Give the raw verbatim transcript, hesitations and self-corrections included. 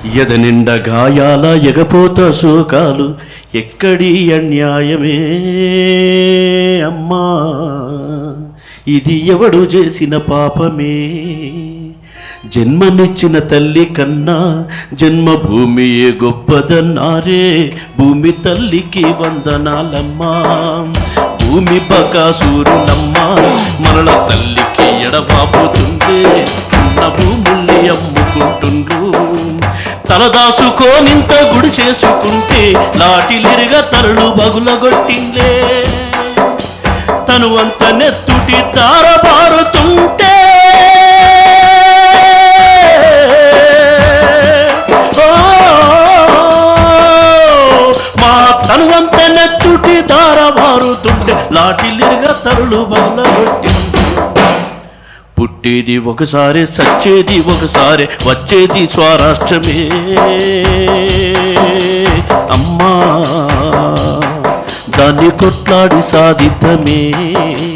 ఎదనిండ గాయాల ఎగపోత శోకాలు ఎక్కడి అన్యాయమే అమ్మా, ఇది ఎవడు చేసిన పాపమే. జన్మనిచ్చిన తల్లి కన్నా జన్మభూమియే గొప్పదన్నారే, భూమి తల్లికి వందనాలమ్మా. భూమి బకాసూరునమ్మా, మరల తల్లికి ఎడబాపుతుందే, ఉన్న భూముల్ని అమ్ముకుంటుండ్రు. తలదాసుకోనింత గుడి చేసుకుంటే లాటిలిరిగా తరలు బగులగొట్టిందే. తను అంత నెత్తుటి తారబారుతుంటే మా తను అంత నెత్తుటి తారబారుతుంటే లాటిలిరిగా తరలు బగులగొట్టింది. పుట్టేది ఒకసారి, సచ్చేది ఒకసారి, వచ్చేది స్వరాష్ట్రమే అమ్మా, దాన్ని కొట్లాడి సాధిద్దామే.